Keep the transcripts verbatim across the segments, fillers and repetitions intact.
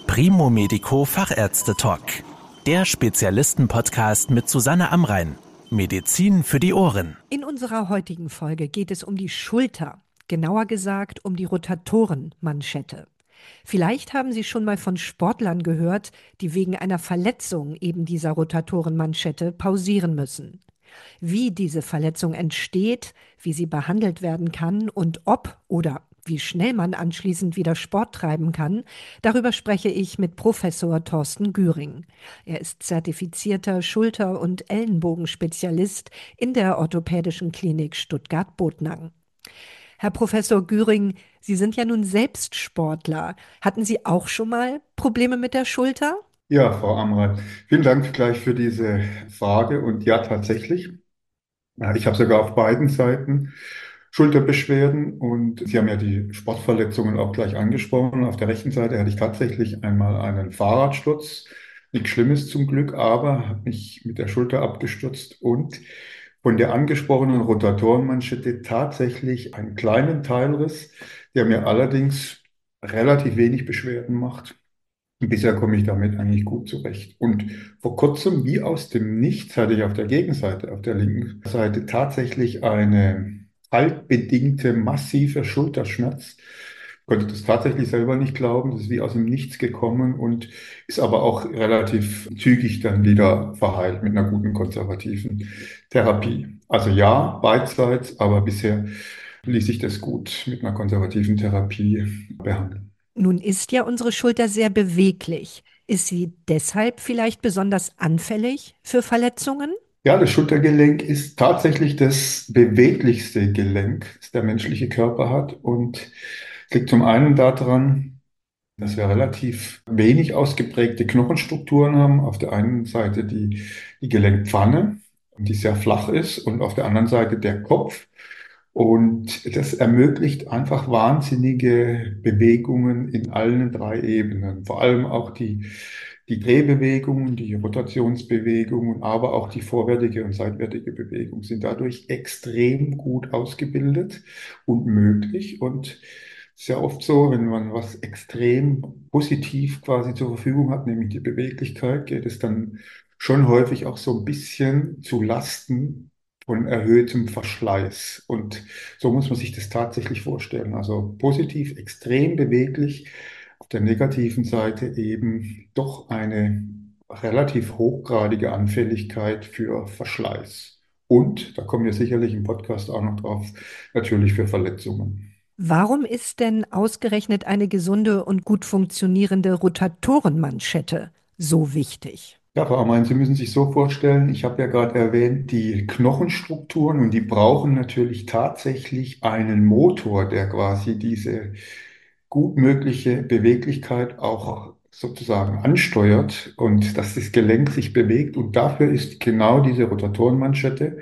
Primo Medico Fachärzte Talk. Der Spezialisten-Podcast mit Susanne Amrein. Medizin für die Ohren. In unserer heutigen Folge geht es um die Schulter. Genauer gesagt um die Rotatorenmanschette. Vielleicht haben Sie schon mal von Sportlern gehört, die wegen einer Verletzung eben dieser Rotatorenmanschette pausieren müssen. Wie diese Verletzung entsteht, wie sie behandelt werden kann und ob oder wie schnell man anschließend wieder Sport treiben kann, darüber spreche ich mit Professor Thorsten Güring. Er ist zertifizierter Schulter- und Ellenbogenspezialist in der Orthopädischen Klinik Stuttgart-Botnang. Herr Professor Güring, Sie sind ja nun selbst Sportler. Hatten Sie auch schon mal Probleme mit der Schulter? Ja, Frau Amrein, vielen Dank gleich für diese Frage. Und ja, tatsächlich, ja, ich habe sogar auf beiden Seiten Schulterbeschwerden und Sie haben ja die Sportverletzungen auch gleich angesprochen. Auf der rechten Seite hatte ich tatsächlich einmal einen Fahrradsturz, nichts Schlimmes zum Glück, aber habe mich mit der Schulter abgestürzt und von der angesprochenen Rotatorenmanschette tatsächlich einen kleinen Teilriss, der mir allerdings relativ wenig Beschwerden macht. Und bisher komme ich damit eigentlich gut zurecht. Und vor kurzem, wie aus dem Nichts, hatte ich auf der Gegenseite, auf der linken Seite, tatsächlich eine halbbedingte massive Schulterschmerz. Ich konnte das tatsächlich selber nicht glauben. Das ist wie aus dem Nichts gekommen und ist aber auch relativ zügig dann wieder verheilt mit einer guten konservativen Therapie. Also ja, beidseits, aber bisher ließ sich das gut mit einer konservativen Therapie behandeln. Nun ist ja unsere Schulter sehr beweglich. Ist sie deshalb vielleicht besonders anfällig für Verletzungen? Ja, das Schultergelenk ist tatsächlich das beweglichste Gelenk, das der menschliche Körper hat. Und es liegt zum einen daran, dass wir relativ wenig ausgeprägte Knochenstrukturen haben. Auf der einen Seite die, die Gelenkpfanne, die sehr flach ist, und auf der anderen Seite der Kopf. Und das ermöglicht einfach wahnsinnige Bewegungen in allen drei Ebenen. Vor allem auch die, die Drehbewegungen, die Rotationsbewegungen, aber auch die vorwärtige und seitwärtige Bewegung sind dadurch extrem gut ausgebildet und möglich. Und es ist ja oft so, wenn man was extrem positiv quasi zur Verfügung hat, nämlich die Beweglichkeit, geht es dann schon häufig auch so ein bisschen zu Lasten von erhöhtem Verschleiß. Und so muss man sich das tatsächlich vorstellen. Also positiv, extrem beweglich, auf der negativen Seite eben doch eine relativ hochgradige Anfälligkeit für Verschleiß. Und, da kommen wir sicherlich im Podcast auch noch drauf, natürlich für Verletzungen. Warum ist denn ausgerechnet eine gesunde und gut funktionierende Rotatorenmanschette so wichtig? Ja, Frau Amein, Sie müssen sich so vorstellen, ich habe ja gerade erwähnt, die Knochenstrukturen, und die brauchen natürlich tatsächlich einen Motor, der quasi diese gut mögliche Beweglichkeit auch sozusagen ansteuert und dass das Gelenk sich bewegt. Und dafür ist genau diese Rotatorenmanschette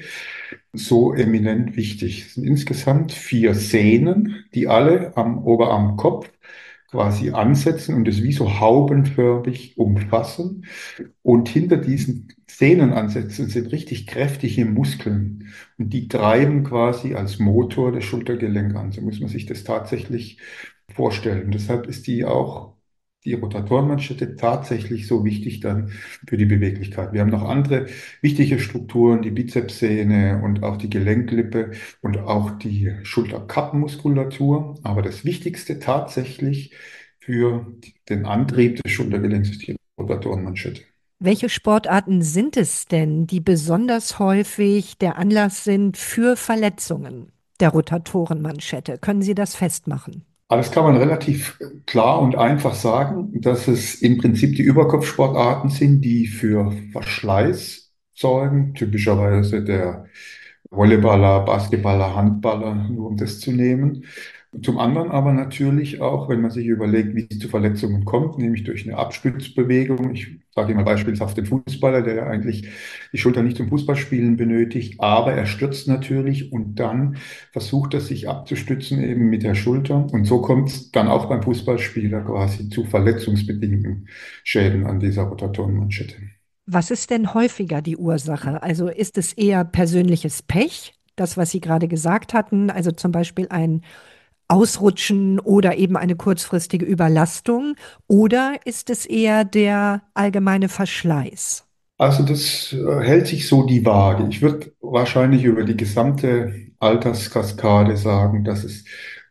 so eminent wichtig. Es sind insgesamt vier Sehnen, die alle am Oberarmkopf quasi ansetzen und es wie so haubenförmig umfassen. Und hinter diesen Sehnenansätzen sind richtig kräftige Muskeln. Und die treiben quasi als Motor das Schultergelenk an. So muss man sich das tatsächlich vorstellen. Deshalb ist die auch, die Rotatorenmanschette, tatsächlich so wichtig dann für die Beweglichkeit. Wir haben noch andere wichtige Strukturen, die Bizepssehne und auch die Gelenklippe und auch die Schulterkappenmuskulatur. Aber das Wichtigste tatsächlich für den Antrieb des Schultergelenks ist die Rotatorenmanschette. Welche Sportarten sind es denn, die besonders häufig der Anlass sind für Verletzungen der Rotatorenmanschette? Können Sie das festmachen? Aber das kann man relativ klar und einfach sagen, dass es im Prinzip die Überkopfsportarten sind, die für Verschleiß sorgen. Typischerweise der Volleyballer, Basketballer, Handballer, nur um das zu nehmen. Zum anderen aber natürlich auch, wenn man sich überlegt, wie es zu Verletzungen kommt, nämlich durch eine Abstützbewegung. Ich sage immer beispielshaft den Fußballer, der ja eigentlich die Schulter nicht zum Fußballspielen benötigt, aber er stürzt natürlich und dann versucht er sich abzustützen eben mit der Schulter. Und so kommt es dann auch beim Fußballspieler quasi zu verletzungsbedingten Schäden an dieser Rotatorenmanschette. Was ist denn häufiger die Ursache? Also ist es eher persönliches Pech, das, was Sie gerade gesagt hatten, also zum Beispiel ein Ausrutschen oder eben eine kurzfristige Überlastung? Oder ist es eher der allgemeine Verschleiß? Also das äh, hält sich so die Waage. Ich würde wahrscheinlich über die gesamte Alterskaskade sagen, dass es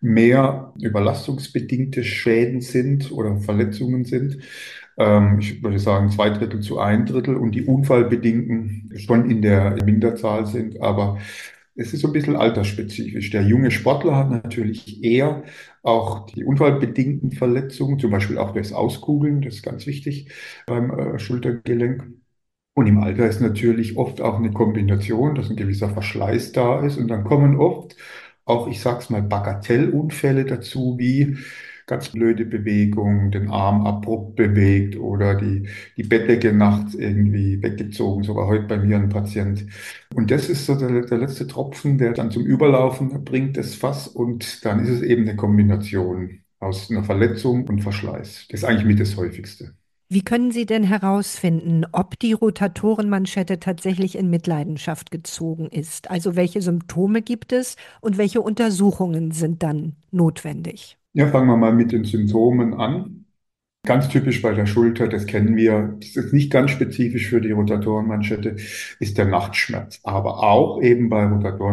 mehr überlastungsbedingte Schäden sind oder Verletzungen sind. Ähm, ich würde sagen zwei Drittel zu ein Drittel und die unfallbedingten schon in der Minderzahl sind. Aber es ist so ein bisschen altersspezifisch. Der junge Sportler hat natürlich eher auch die unfallbedingten Verletzungen, zum Beispiel auch durchs Auskugeln, das ist ganz wichtig beim äh, Schultergelenk. Und im Alter ist natürlich oft auch eine Kombination, dass ein gewisser Verschleiß da ist. Und dann kommen oft auch, ich sag's mal, Bagatellunfälle dazu, wie ganz blöde Bewegung, den Arm abrupt bewegt oder die, die Bettdecke nachts irgendwie weggezogen. So war heute bei mir ein Patient. Und das ist so der, der letzte Tropfen, der dann zum Überlaufen bringt, das Fass. Und dann ist es eben eine Kombination aus einer Verletzung und Verschleiß. Das ist eigentlich mit das Häufigste. Wie können Sie denn herausfinden, ob die Rotatorenmanschette tatsächlich in Mitleidenschaft gezogen ist? Also welche Symptome gibt es und welche Untersuchungen sind dann notwendig? Ja, fangen wir mal mit den Symptomen an. Ganz typisch bei der Schulter, das kennen wir, das ist nicht ganz spezifisch für die Rotatorenmanschette, ist der Nachtschmerz, aber auch eben bei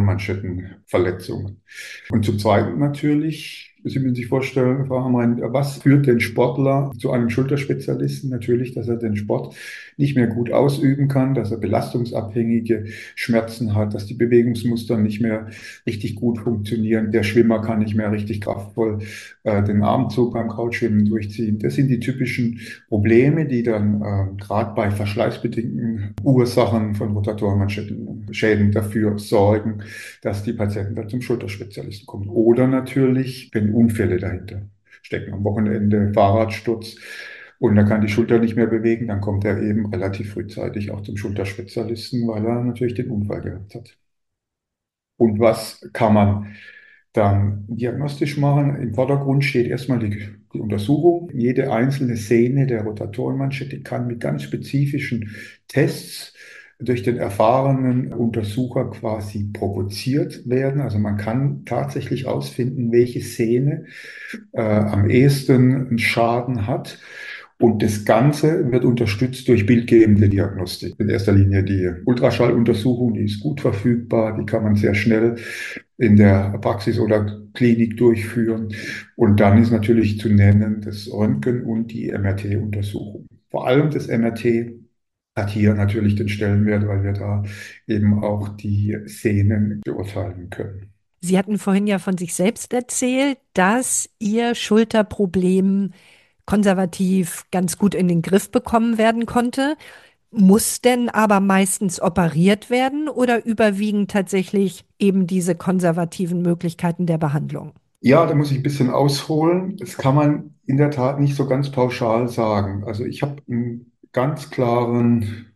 Rotatorenmanschettenverletzungen. Und zum Zweiten natürlich, Sie müssen sich vorstellen, Frau Hamrein, was führt den Sportler zu einem Schulterspezialisten? Natürlich, dass er den Sport nicht mehr gut ausüben kann, dass er belastungsabhängige Schmerzen hat, dass die Bewegungsmuster nicht mehr richtig gut funktionieren. Der Schwimmer kann nicht mehr richtig kraftvoll äh, den Armzug beim Kraulschwimmen durchziehen. Das sind die typischen Probleme, die dann äh, gerade bei verschleißbedingten Ursachen von Rotatorenmanschettenschäden dafür sorgen, dass die Patienten dann zum Schulterspezialisten kommen. Oder natürlich, wenn Unfälle dahinter stecken. Am Wochenende Fahrradsturz und er kann die Schulter nicht mehr bewegen, dann kommt er eben relativ frühzeitig auch zum Schulterspezialisten, weil er natürlich den Unfall gehabt hat. Und was kann man dann diagnostisch machen? Im Vordergrund steht erstmal die, die Untersuchung. Jede einzelne Sehne der Rotatorenmanschette kann mit ganz spezifischen Tests durch den erfahrenen Untersucher quasi provoziert werden. Also man kann tatsächlich ausfinden, welche Sehne äh, am ehesten einen Schaden hat. Und das Ganze wird unterstützt durch bildgebende Diagnostik. In erster Linie die Ultraschalluntersuchung, die ist gut verfügbar, die kann man sehr schnell in der Praxis oder Klinik durchführen. Und dann ist natürlich zu nennen das Röntgen und die M R T-Untersuchung. Vor allem das M R T hat hier natürlich den Stellenwert, weil wir da eben auch die Sehnen beurteilen können. Sie hatten vorhin ja von sich selbst erzählt, dass Ihr Schulterproblem konservativ ganz gut in den Griff bekommen werden konnte. Muss denn aber meistens operiert werden oder überwiegen tatsächlich eben diese konservativen Möglichkeiten der Behandlung? Ja, da muss ich ein bisschen ausholen. Das kann man in der Tat nicht so ganz pauschal sagen. Also ich habe einen ganz klaren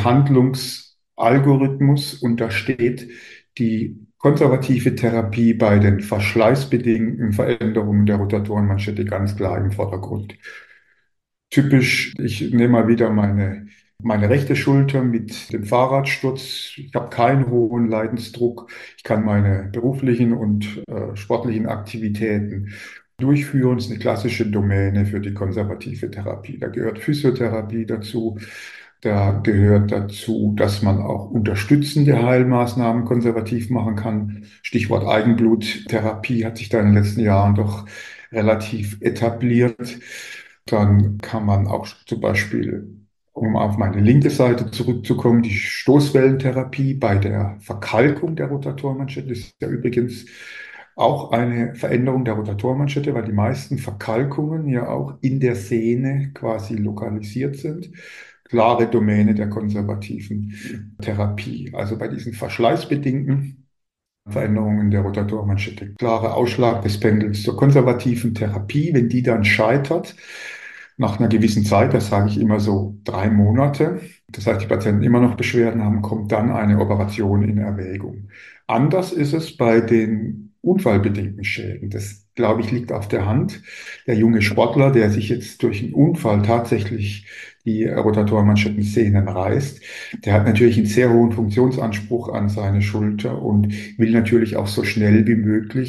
Behandlungsalgorithmus und da steht die konservative Therapie bei den verschleißbedingten Veränderungen der Rotatorenmanschette ganz klar im Vordergrund. Typisch, ich nehme mal wieder meine, meine rechte Schulter mit dem Fahrradsturz. Ich habe keinen hohen Leidensdruck. Ich kann meine beruflichen und äh, sportlichen Aktivitäten durchführen. Das ist eine klassische Domäne für die konservative Therapie. Da gehört Physiotherapie dazu. Da gehört dazu, dass man auch unterstützende Heilmaßnahmen konservativ machen kann. Stichwort Eigenbluttherapie hat sich da in den letzten Jahren doch relativ etabliert. Dann kann man auch zum Beispiel, um auf meine linke Seite zurückzukommen, die Stoßwellentherapie bei der Verkalkung der Rotatorenmanschette ist ja übrigens auch eine Veränderung der Rotatorenmanschette, weil die meisten Verkalkungen ja auch in der Sehne quasi lokalisiert sind. Klare Domäne der konservativen Therapie. Also bei diesen verschleißbedingten Veränderungen der Rotatorenmanschette. Klarer Ausschlag des Pendels zur konservativen Therapie. Wenn die dann scheitert, nach einer gewissen Zeit, das sage ich immer so drei Monate, das heißt, die Patienten immer noch Beschwerden haben, kommt dann eine Operation in Erwägung. Anders ist es bei den unfallbedingten Schäden. Das, glaube ich, liegt auf der Hand. Der junge Sportler, der sich jetzt durch einen Unfall tatsächlich die Rotatorenmanschettensehnen reißt, der hat natürlich einen sehr hohen Funktionsanspruch an seine Schulter und will natürlich auch so schnell wie möglich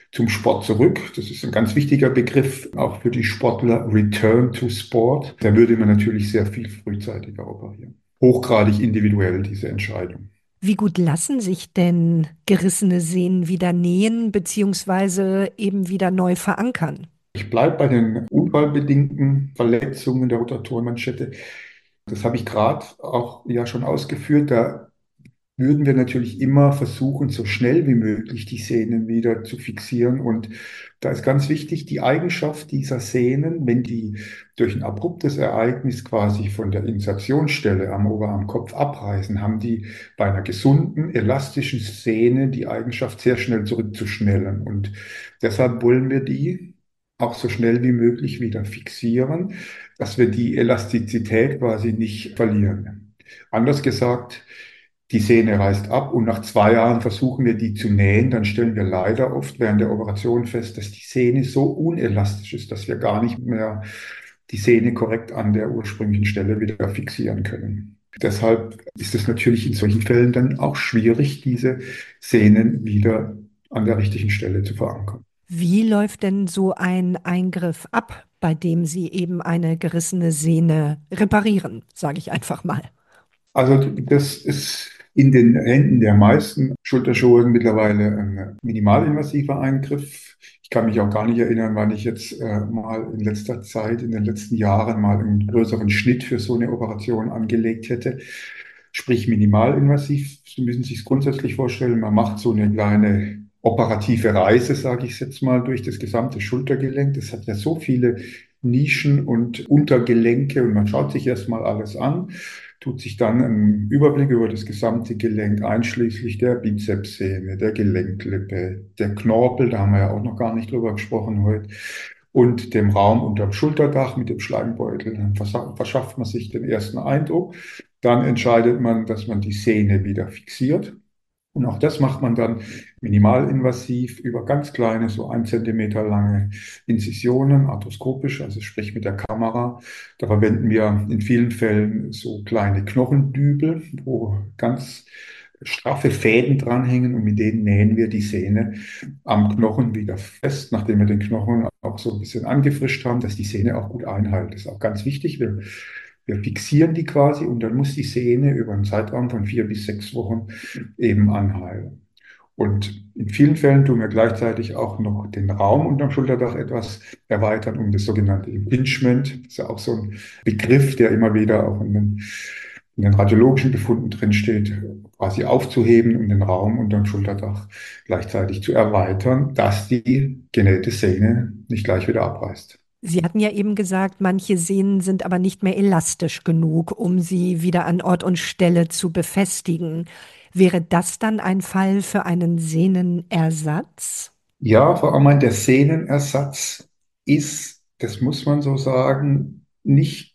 zum Sport zurück. Das ist ein ganz wichtiger Begriff, auch für die Sportler. Return to Sport. Da würde man natürlich sehr viel frühzeitiger operieren. Hochgradig individuell, diese Entscheidung. Wie gut lassen sich denn gerissene Sehnen wieder nähen beziehungsweise eben wieder neu verankern? Ich bleibe bei den unfallbedingten Verletzungen der Rotatorenmanschette. Das habe ich gerade auch ja schon ausgeführt. Da würden wir natürlich immer versuchen, so schnell wie möglich die Sehnen wieder zu fixieren. Und da ist ganz wichtig, die Eigenschaft dieser Sehnen, wenn die durch ein abruptes Ereignis quasi von der Insertionsstelle am Oberarmkopf abreißen, haben die bei einer gesunden, elastischen Sehne die Eigenschaft, sehr schnell zurückzuschnellen. Und deshalb wollen wir die auch so schnell wie möglich wieder fixieren, dass wir die Elastizität quasi nicht verlieren. Anders gesagt, die Sehne reißt ab und nach zwei Jahren versuchen wir die zu nähen, dann stellen wir leider oft während der Operation fest, dass die Sehne so unelastisch ist, dass wir gar nicht mehr die Sehne korrekt an der ursprünglichen Stelle wieder fixieren können. Deshalb ist es natürlich in solchen Fällen dann auch schwierig, diese Sehnen wieder an der richtigen Stelle zu verankern. Wie läuft denn so ein Eingriff ab, bei dem Sie eben eine gerissene Sehne reparieren, sage ich einfach mal? Also das ist in den Händen der meisten Schulterchirurgen mittlerweile ein minimalinvasiver Eingriff. Ich kann mich auch gar nicht erinnern, wann ich jetzt äh, mal in letzter Zeit, in den letzten Jahren mal einen größeren Schnitt für so eine Operation angelegt hätte. Sprich minimalinvasiv. Sie müssen sich es grundsätzlich vorstellen, man macht so eine kleine operative Reise, sage ich jetzt mal, durch das gesamte Schultergelenk. Das hat ja so viele Nischen und Untergelenke und man schaut sich erstmal alles an, tut sich dann einen Überblick über das gesamte Gelenk, einschließlich der Bizepssehne, der Gelenklippe, der Knorpel, da haben wir ja auch noch gar nicht drüber gesprochen heute, und dem Raum unterm Schulterdach mit dem Schleimbeutel. Dann verschafft man sich den ersten Eindruck. Dann entscheidet man, dass man die Sehne wieder fixiert. Und auch das macht man dann minimalinvasiv über ganz kleine, so ein Zentimeter lange Inzisionen, arthroskopisch, also sprich mit der Kamera. Da verwenden wir in vielen Fällen so kleine Knochendübel, wo ganz straffe Fäden dranhängen und mit denen nähen wir die Sehne am Knochen wieder fest, nachdem wir den Knochen auch so ein bisschen angefrischt haben, dass die Sehne auch gut einhält. Das ist auch ganz wichtig. Wir Wir fixieren die quasi und dann muss die Sehne über einen Zeitraum von vier bis sechs Wochen eben anheilen. Und in vielen Fällen tun wir gleichzeitig auch noch den Raum unterm Schulterdach etwas erweitern, um das sogenannte Impingement, das ist ja auch so ein Begriff, der immer wieder auch in den, in den radiologischen Befunden drinsteht, quasi aufzuheben und den Raum unterm Schulterdach gleichzeitig zu erweitern, dass die genähte Sehne nicht gleich wieder abreißt. Sie hatten ja eben gesagt, manche Sehnen sind aber nicht mehr elastisch genug, um sie wieder an Ort und Stelle zu befestigen. Wäre das dann ein Fall für einen Sehnenersatz? Ja, Frau Ammann, der Sehnenersatz ist, das muss man so sagen, nicht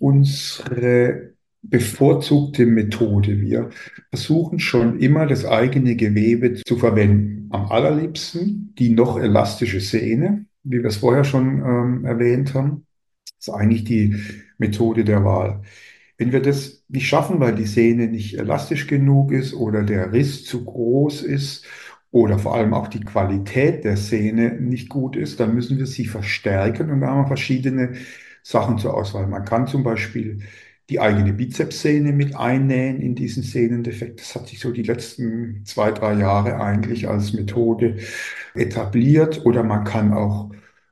unsere bevorzugte Methode. Wir versuchen schon immer, das eigene Gewebe zu verwenden. Am allerliebsten die noch elastische Sehne, wie wir es vorher schon ähm, erwähnt haben. Das ist eigentlich die Methode der Wahl. Wenn wir das nicht schaffen, weil die Sehne nicht elastisch genug ist oder der Riss zu groß ist oder vor allem auch die Qualität der Sehne nicht gut ist, dann müssen wir sie verstärken und da haben wir verschiedene Sachen zur Auswahl. Man kann zum Beispiel die eigene Bizepssehne mit einnähen in diesen Sehnendefekt. Das hat sich so die letzten zwei, drei Jahre eigentlich als Methode etabliert. Oder man kann auch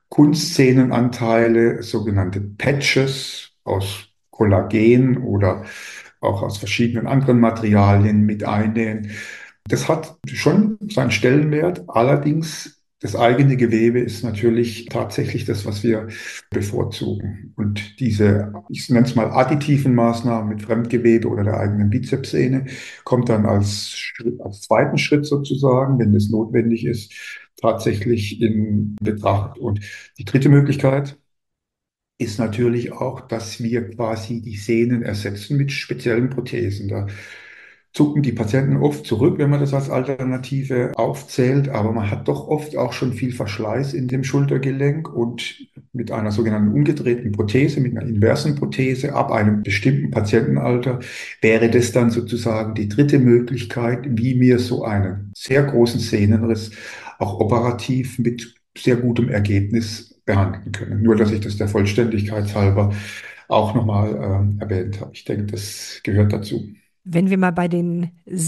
Kunstsehnenanteile, sogenannte Patches aus Kollagen oder auch aus verschiedenen anderen Materialien mit einnähen. Das hat schon seinen Stellenwert. Allerdings, das eigene Gewebe ist natürlich tatsächlich das, was wir bevorzugen. Und diese, ich nenne es mal additiven Maßnahmen mit Fremdgewebe oder der eigenen Bizepssehne, kommt dann als Schritt, als zweiten Schritt sozusagen, wenn das notwendig ist, tatsächlich in Betracht. Und die dritte Möglichkeit ist natürlich auch, dass wir quasi die Sehnen ersetzen mit speziellen Prothesen. Da zucken die Patienten oft zurück, wenn man das als Alternative aufzählt, aber man hat doch oft auch schon viel Verschleiß in dem Schultergelenk und mit einer sogenannten umgedrehten Prothese, mit einer inversen Prothese ab einem bestimmten Patientenalter wäre das dann sozusagen die dritte Möglichkeit, wie wir so einen sehr großen Sehnenriss auch operativ mit sehr gutem Ergebnis behandeln können. Nur, dass ich das der Vollständigkeit halber auch nochmal ähm, erwähnt habe. Ich denke, das gehört dazu. Wenn wir mal bei den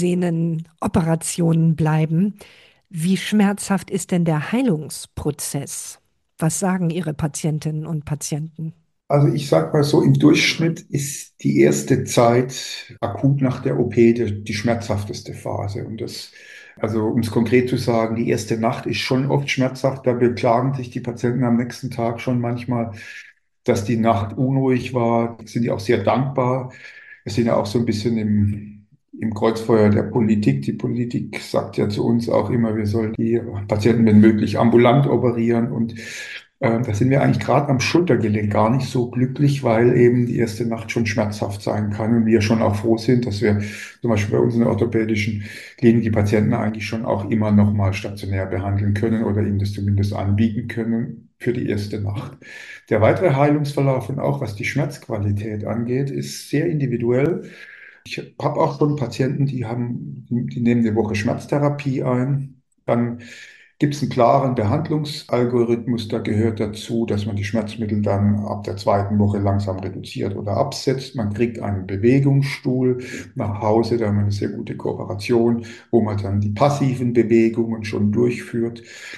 Sehnenoperationen bleiben, wie schmerzhaft ist denn der Heilungsprozess? Was sagen Ihre Patientinnen und Patienten? Also ich sage mal so, im Durchschnitt ist die erste Zeit akut nach der O P die, die schmerzhafteste Phase. Und das, also um es konkret zu sagen, die erste Nacht ist schon oft schmerzhaft. Da beklagen sich die Patienten am nächsten Tag schon manchmal, dass die Nacht unruhig war. Sind die auch sehr dankbar. Wir sind ja auch so ein bisschen im, im Kreuzfeuer der Politik. Die Politik sagt ja zu uns auch immer, wir sollen die Patienten, wenn möglich, ambulant operieren. Und äh, da sind wir eigentlich gerade am Schultergelenk gar nicht so glücklich, weil eben die erste Nacht schon schmerzhaft sein kann. Und wir schon auch froh sind, dass wir zum Beispiel bei uns in der orthopädischen Klinik die Patienten eigentlich schon auch immer noch mal stationär behandeln können oder ihnen das zumindest anbieten können für die erste Nacht. Der weitere Heilungsverlauf und auch was die Schmerzqualität angeht, ist sehr individuell. Ich habe auch schon Patienten, die haben, die nehmen eine Woche Schmerztherapie ein. Dann gibt es einen klaren Behandlungsalgorithmus. Da gehört dazu, dass man die Schmerzmittel dann ab der zweiten Woche langsam reduziert oder absetzt. Man kriegt einen Bewegungsstuhl nach Hause. Da haben wir eine sehr gute Kooperation, wo man dann die passiven Bewegungen schon durchführt.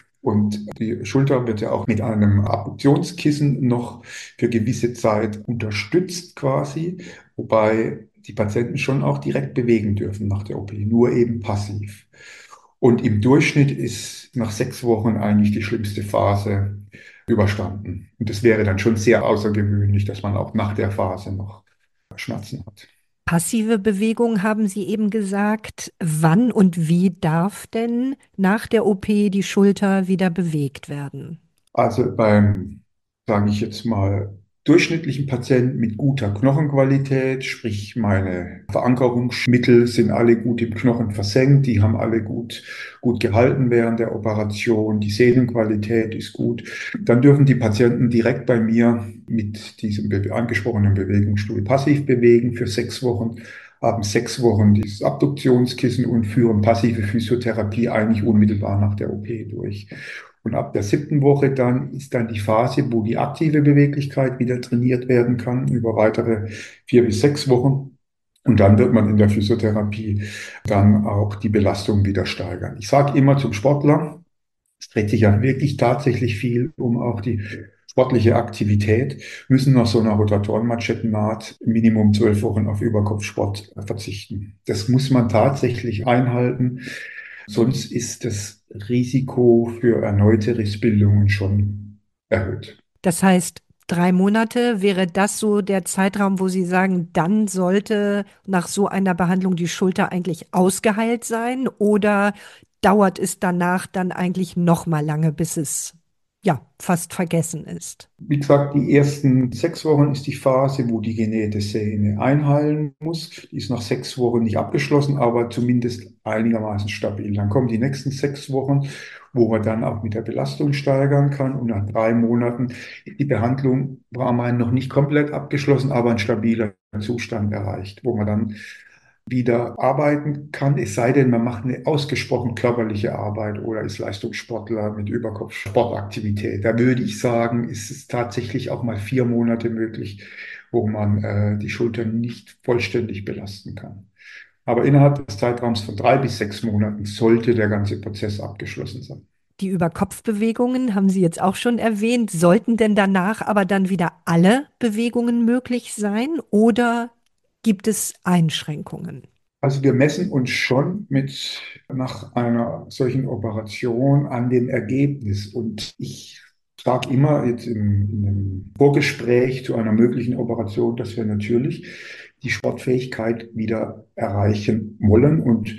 Und die Schulter wird ja auch mit einem Adduktionskissen noch für gewisse Zeit unterstützt quasi, wobei die Patienten schon auch direkt bewegen dürfen nach der O P, nur eben passiv. Und im Durchschnitt ist nach sechs Wochen eigentlich die schlimmste Phase überstanden. Und es wäre dann schon sehr außergewöhnlich, dass man auch nach der Phase noch Schmerzen hat. Passive Bewegung haben Sie eben gesagt. Wann und wie darf denn nach der O P die Schulter wieder bewegt werden? Also beim, sage ich jetzt mal, durchschnittlichen Patienten mit guter Knochenqualität, sprich meine Verankerungsmittel sind alle gut im Knochen versenkt, die haben alle gut, gut gehalten während der Operation, die Sehnenqualität ist gut, dann dürfen die Patienten direkt bei mir mit diesem be- angesprochenen Bewegungsstuhl passiv bewegen für sechs Wochen, haben sechs Wochen dieses Abduktionskissen und führen passive Physiotherapie eigentlich unmittelbar nach der O P durch. Und ab der siebten Woche dann ist dann die Phase, wo die aktive Beweglichkeit wieder trainiert werden kann, über weitere vier bis sechs Wochen. Und dann wird man in der Physiotherapie dann auch die Belastung wieder steigern. Ich sage immer zum Sportler, es dreht sich ja wirklich tatsächlich viel um auch die sportliche Aktivität, müssen nach so einer Rotatorenmanschettennaht Minimum zwölf Wochen auf Überkopfsport verzichten. Das muss man tatsächlich einhalten. Sonst ist das Risiko für erneute Rissbildungen schon erhöht. Das heißt, drei Monate wäre das so der Zeitraum, wo Sie sagen, dann sollte nach so einer Behandlung die Schulter eigentlich ausgeheilt sein, oder dauert es danach dann eigentlich noch mal lange, bis es ja fast vergessen ist? Wie gesagt, die ersten sechs Wochen ist die Phase, wo die genähte Sehne einheilen muss. Die ist nach sechs Wochen nicht abgeschlossen, aber zumindest einigermaßen stabil. Dann kommen die nächsten sechs Wochen, wo man dann auch mit der Belastung steigern kann. Und nach drei Monaten ist die Behandlung war man noch nicht komplett abgeschlossen, aber ein stabiler Zustand erreicht, wo man dann wieder arbeiten kann, es sei denn, man macht eine ausgesprochen körperliche Arbeit oder ist Leistungssportler mit Überkopfsportaktivität. Da würde ich sagen, ist es tatsächlich auch mal vier Monate möglich, wo man äh, die Schulter nicht vollständig belasten kann. Aber innerhalb des Zeitraums von drei bis sechs Monaten sollte der ganze Prozess abgeschlossen sein. Die Überkopfbewegungen haben Sie jetzt auch schon erwähnt. Sollten denn danach aber dann wieder alle Bewegungen möglich sein, oder gibt es Einschränkungen? Also wir messen uns schon mit nach einer solchen Operation an dem Ergebnis. Und ich sage immer jetzt im, in einem Vorgespräch zu einer möglichen Operation, dass wir natürlich die Sportfähigkeit wieder erreichen wollen. Und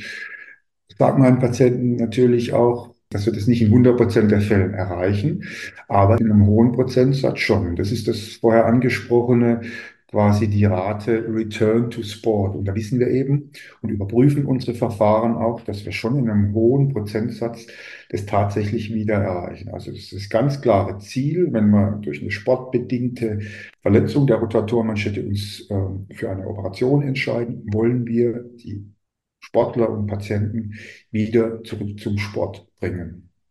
sage meinen Patienten natürlich auch, dass wir das nicht in hundert Prozent der Fällen erreichen, aber in einem hohen Prozentsatz schon. Das ist das vorher angesprochene, quasi die Rate Return to Sport. Und da wissen wir eben und überprüfen unsere Verfahren auch, dass wir schon in einem hohen Prozentsatz das tatsächlich wieder erreichen. Also das ist das ganz klare Ziel, wenn wir durch eine sportbedingte Verletzung der Rotatorenmanschette uns äh, für eine Operation entscheiden, wollen wir die Sportler und Patienten wieder zurück zum Sport bringen.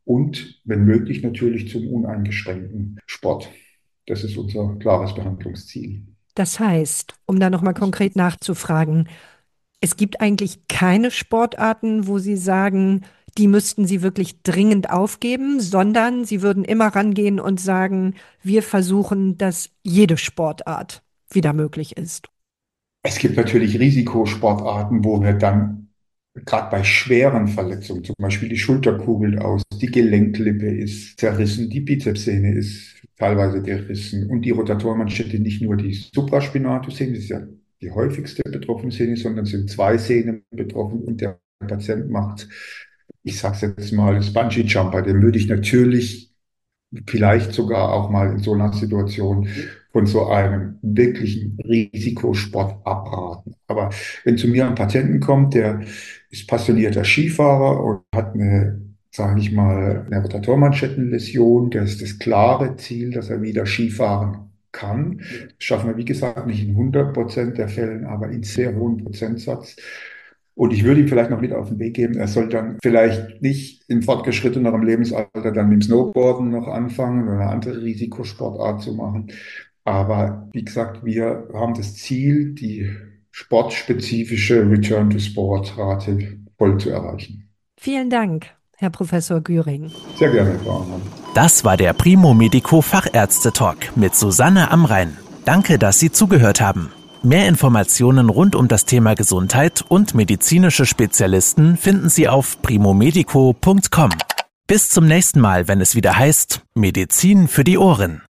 und wenn möglich natürlich zum uneingeschränkten Sport. Das ist unser klares Behandlungsziel. Das heißt, um da nochmal konkret nachzufragen, es gibt eigentlich keine Sportarten, wo Sie sagen, die müssten Sie wirklich dringend aufgeben, sondern Sie würden immer rangehen und sagen, wir versuchen, dass jede Sportart wieder möglich ist. Es gibt natürlich Risikosportarten, wo wir dann gerade bei schweren Verletzungen, zum Beispiel die Schulter kugelt aus, die Gelenklippe ist zerrissen, die Bizepssehne ist teilweise gerissen und die Rotatorenmanschette, nicht nur die Supraspinatus-Sehne, das ist ja die häufigste betroffene Sehne, sondern es sind zwei Sehnen betroffen und der Patient macht, ich sage es jetzt mal, das Bungee-Jumper, den würde ich natürlich vielleicht sogar auch mal in so einer Situation von so einem wirklichen Risikosport abraten. Aber wenn zu mir ein Patienten kommt, der ist passionierter Skifahrer und hat eine, sage ich mal, eine Rotatormanschettenläsion, das ist das klare Ziel, dass er wieder Skifahren kann. Das schaffen wir, wie gesagt, nicht in hundert Prozent der Fällen, aber in sehr hohen Prozentsatz. Und ich würde ihm vielleicht noch mit auf den Weg geben, er soll dann vielleicht nicht in fortgeschrittenerem Lebensalter dann mit dem Snowboarden noch anfangen oder eine andere Risikosportart zu machen. Aber wie gesagt, wir haben das Ziel, die sportspezifische Return-to-Sport-Rate voll zu erreichen. Vielen Dank, Herr Professor Güring. Sehr gerne, Frau Ammann. Das war der Primo Medico Fachärzte-Talk mit Susanne Amrein. Danke, dass Sie zugehört haben. Mehr Informationen rund um das Thema Gesundheit und medizinische Spezialisten finden Sie auf primomedico punkt com. Bis zum nächsten Mal, wenn es wieder heißt Medizin für die Ohren.